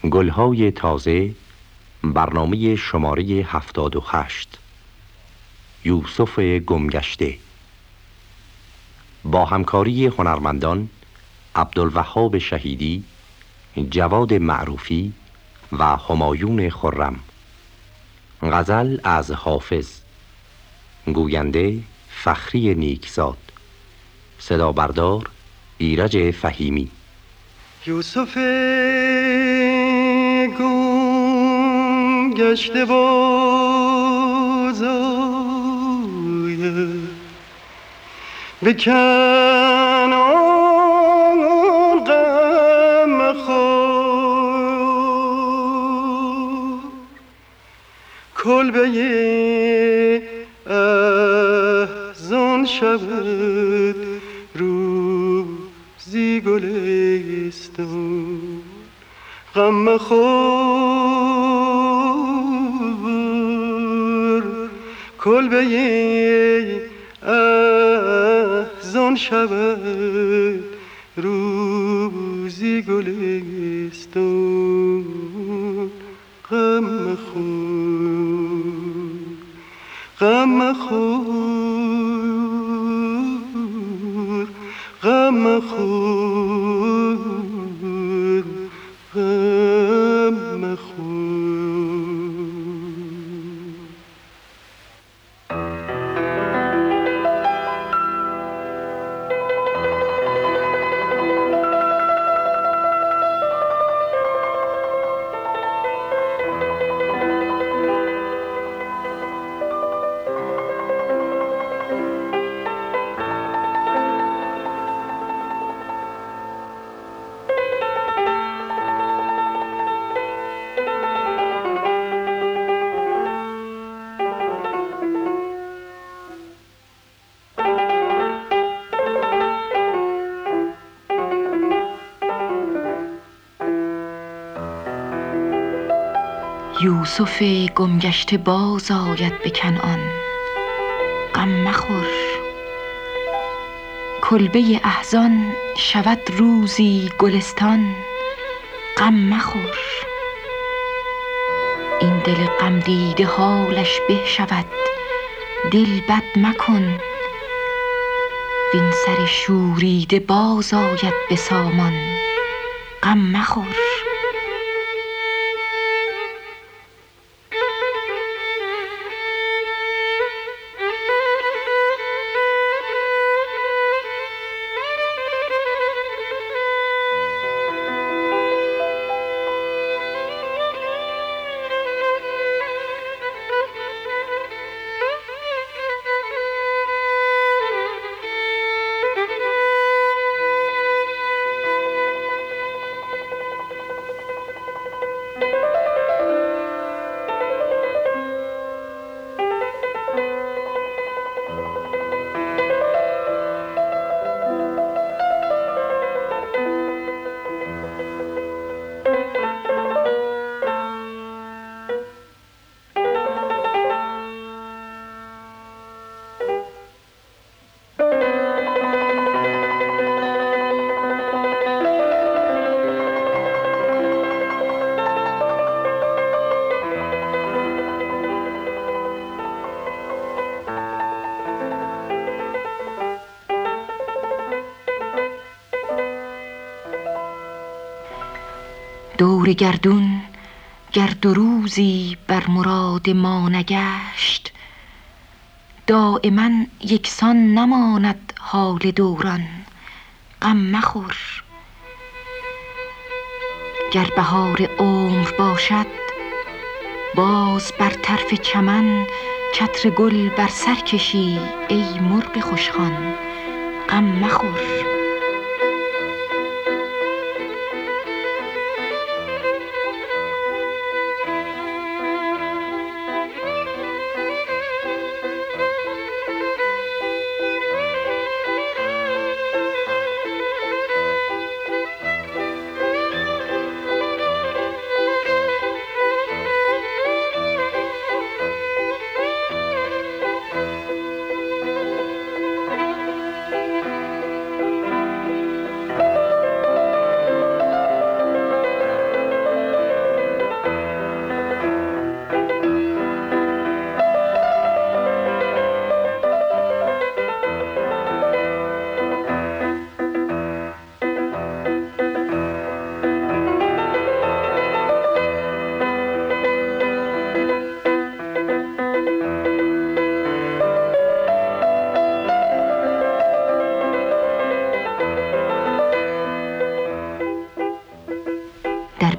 گلهای تازه، برنامه شماره 78. یوسف گمگشته، با همکاری هنرمندان عبدالوهاب شهیدی، جواد معروفی و همایون خرم. غزل از حافظ، گوینده فخری نیکزاد، صدا بردار ایرج فهیمی. یوسف گمگشته بازآید به کنعان غم خور، کلبه احزان شود روزی گلستان، غم خور کلبه احزان شود روزی گلستان، غم خور غم خور غم خور غم خور. یوسف گمگشته باز آید به کنعان، غم مخور کلبه احزان شود روزی گلستان، غم مخور. این دل غم دیده حالش به شود، دل بد مکن وین سر شوریده باز آید به سامان، غم مخور. دور گردون گر دو روزی بر مراد ما نگشت، دایما یکسان نماند حال دوران، غم مخور. گر بهار عمر باشد باز بر طرف چمن، چتر گل بر سر کشی ای مرغ خوشخوان، غم مخور.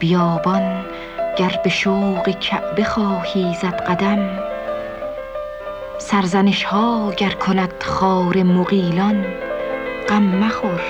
بیابان گر به شوق کعبه خواهی زد قدم، سرزنش ها گر کند خار مغیلان غم مخور.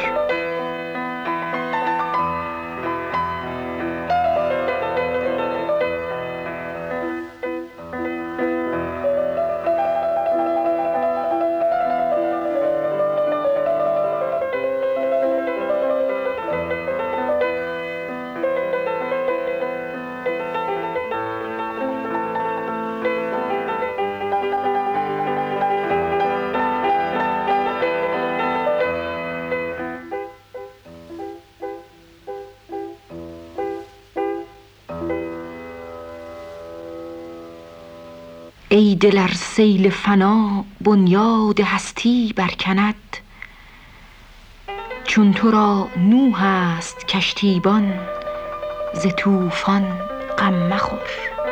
ای دل ار سیل فنا بنیاد هستی برکند، چون تو را نوح است کشتیبان ز طوفان غم مخور.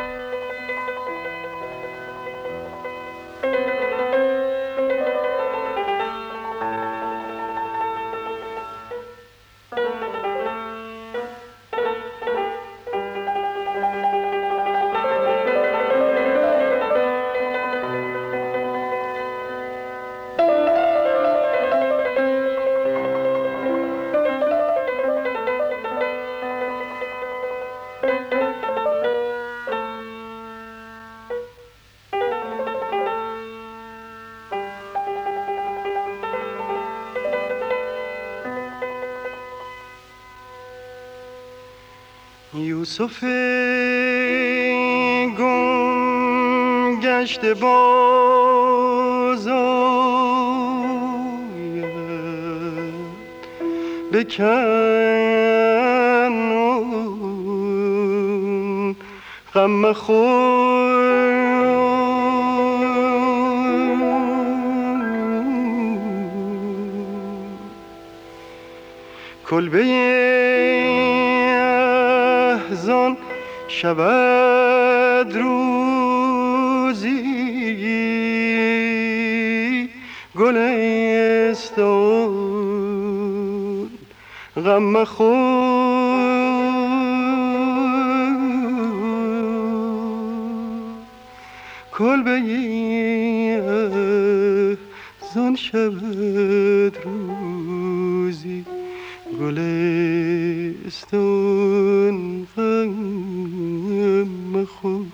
یوسف گم گشته باز آید به کنعان غم مخور. کلبه احزان شود روزی گلستان غم مخور. کلبه احزان شود روزی گلستان غم مخور.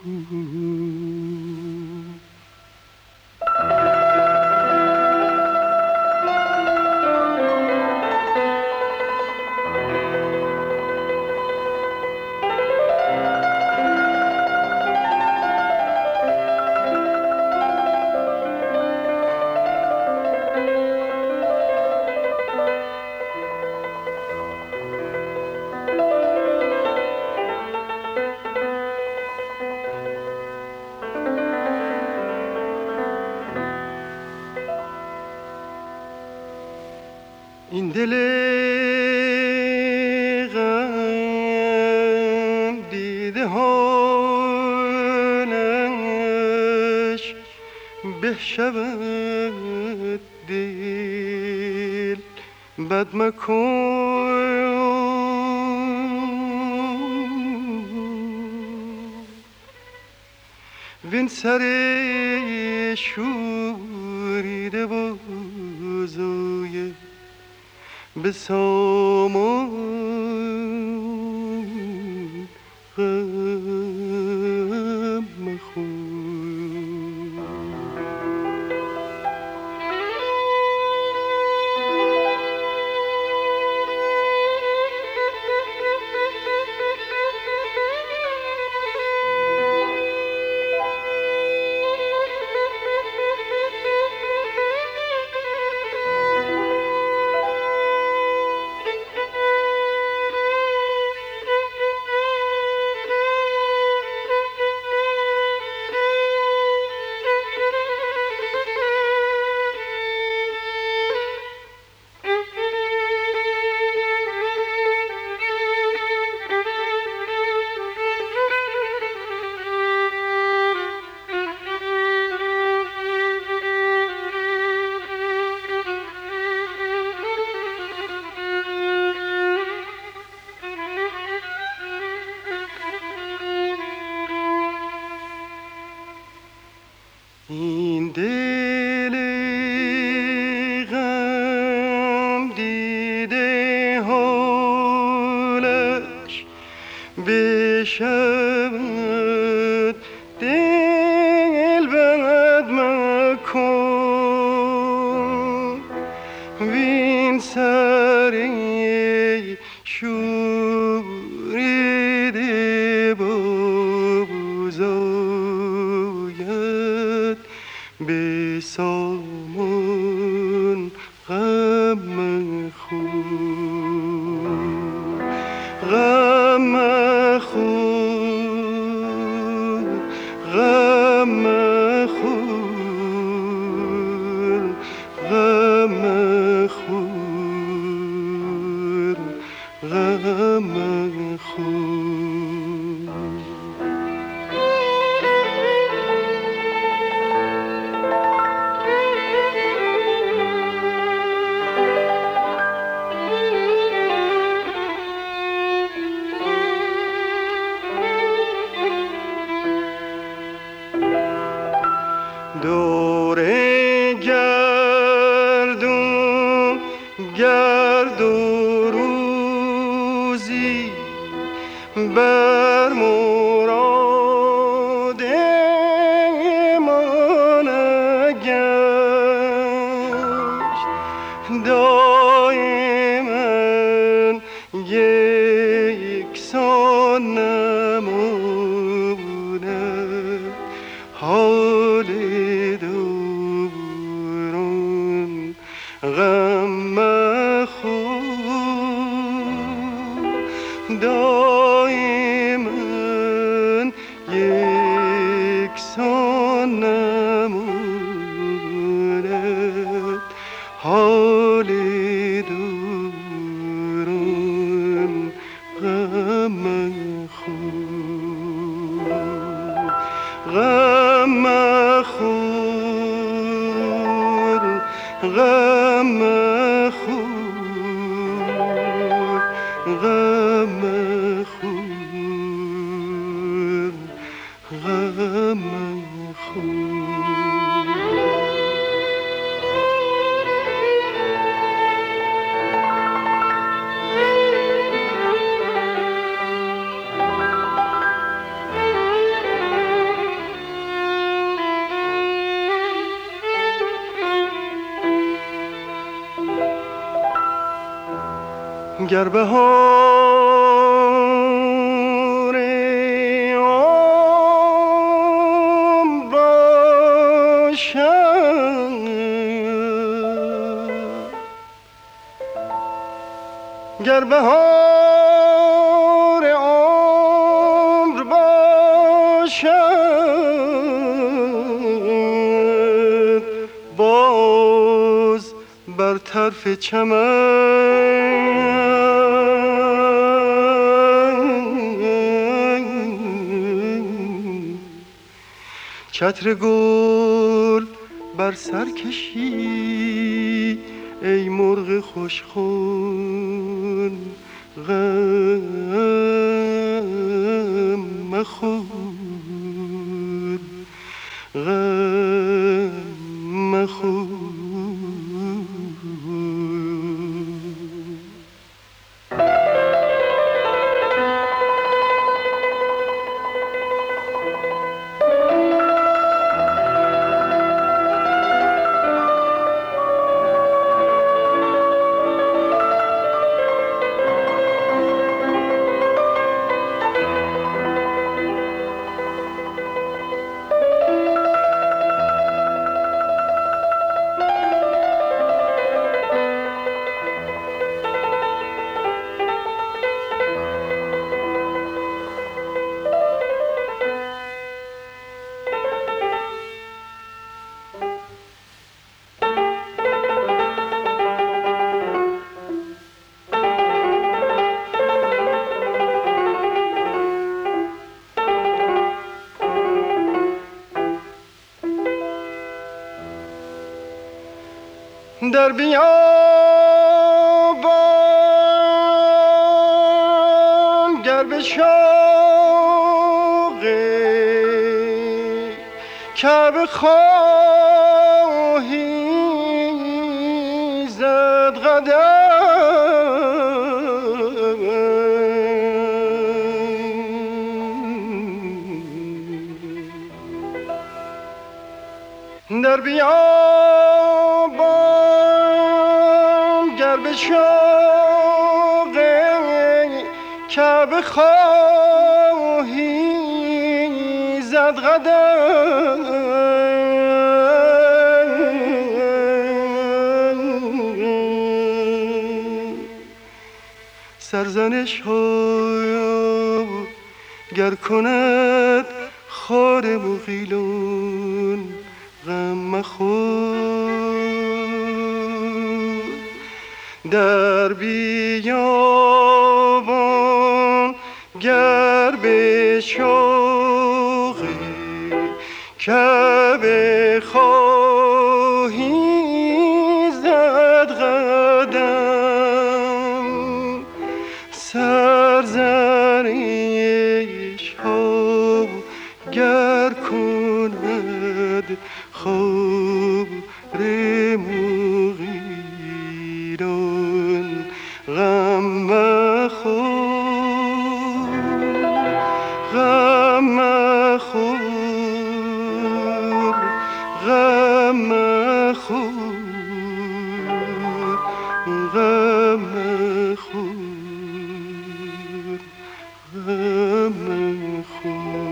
این دل غم دیده حالش به شود دل بد مکن. وین سر شوریده بازوی به سامان غم مخور. بشود دل بد مکن وین سری شوریده بازآید به سامان غم مخور غم مخور غم مخور غم مخور غم مخور دور گردون گرد و روزی بر مراد ما نگشت دائما یکسان نماند حال دوران غم مخور دائما یکسان نماند حال دوران غم مخور غم مخور غم مخور غم مخور غم مخور گر بهار عمر باشد گر بهار عمر باشد باز بر طرف چمن چتر گل بر سر کشی ای مرغ خوشخوان غم مخور غم مخور در بیابان گر به شوق کعبه خواهی زد قدم بیابان گر به شوق کعبه خواهی زد قدم، سرزنش ها گر کند خار مغیلون غم مخور، در بیابان گر به شوق کعبه خواهی زد قدم، سرزنش ها گر کند خار مغیلان غم مخور، غم مخور، غم مخور، غم مخور، غم مخور.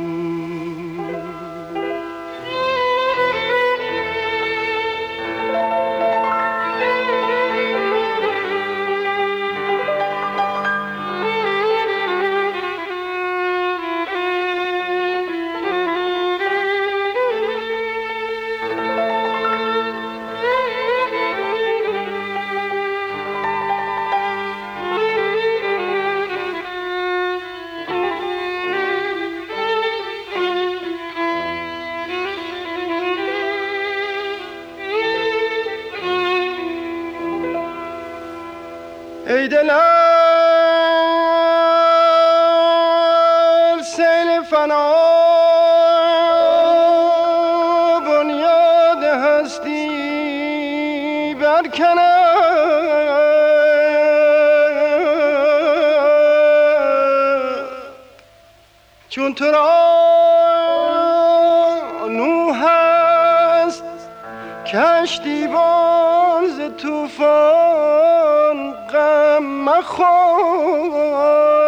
ای دلم سیل فنا بنیاد هستی برکند، چون تو را نوح هست کشتیبان ز طوفان غم مخور،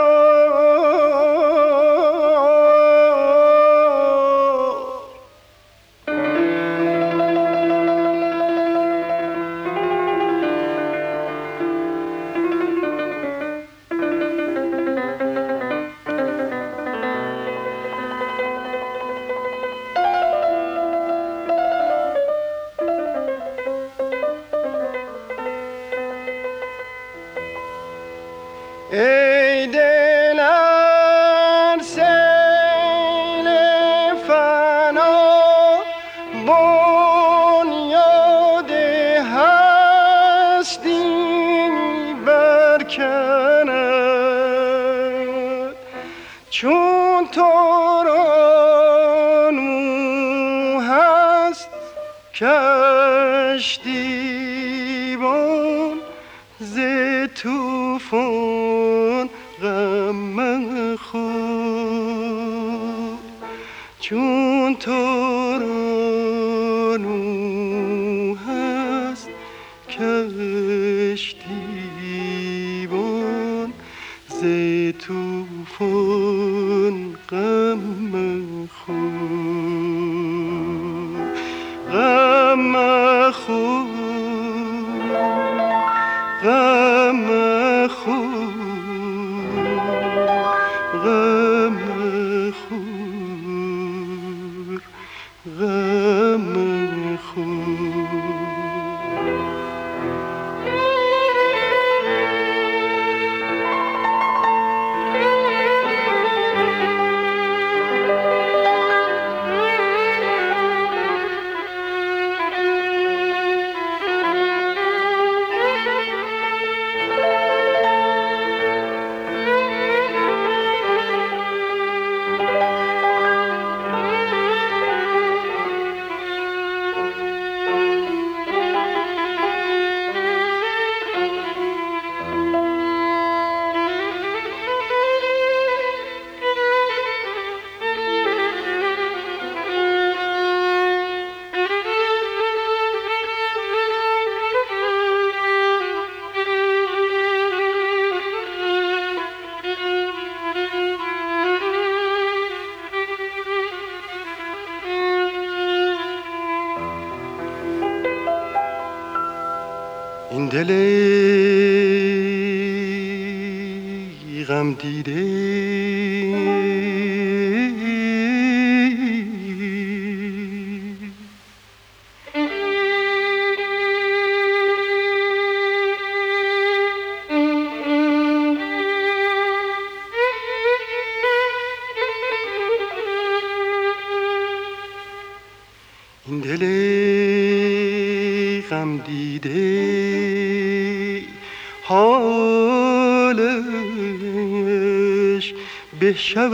ای دل ار سیل فنا بنیاد هستی برکند، چون تو را نوح هست کشتیبان ز طوفان غم مخور، چون تو را نوح هست کشتیبان ز طوفان غم مخور، غم مخور، غم مخور، غم مخور، غم مخور. این دل غم دیده این دل غم دیده حالش به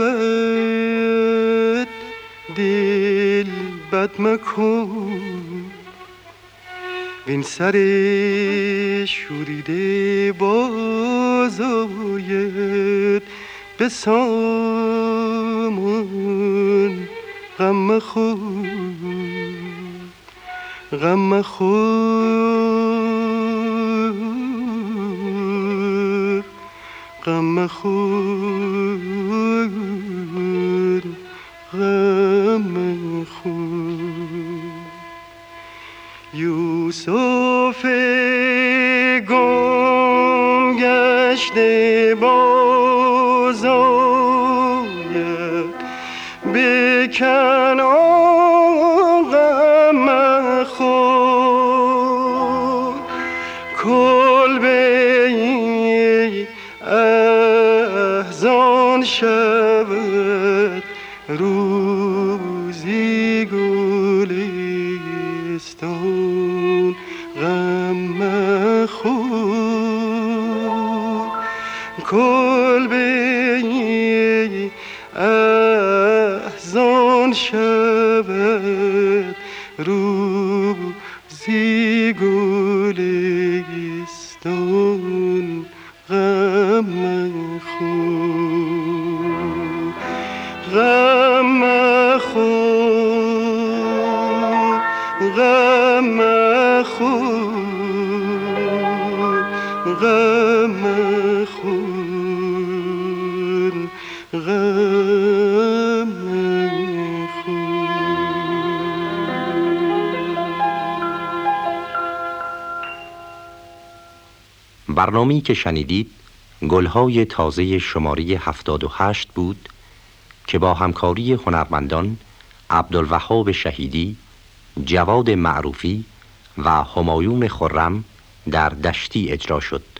شود دل بد مکن وین سر شوریده باز آید به سامان غم مخور غم مخور غم مخور غم مخور یوسف گم گشته باز آید به کنعان غم مخور کلبه احزان شود روزی گلستان غم مخور کلبه احزان شود روزی گلستان غم مخور غم مخور غم مخور غم مخور غم برنامه‌ای که شنیدید گلهای تازه شماره 78 بود که با همکاری هنرمندان عبدالوهاب شهیدی، جواد معروفی و همایون خرم در دشتی اجرا شد.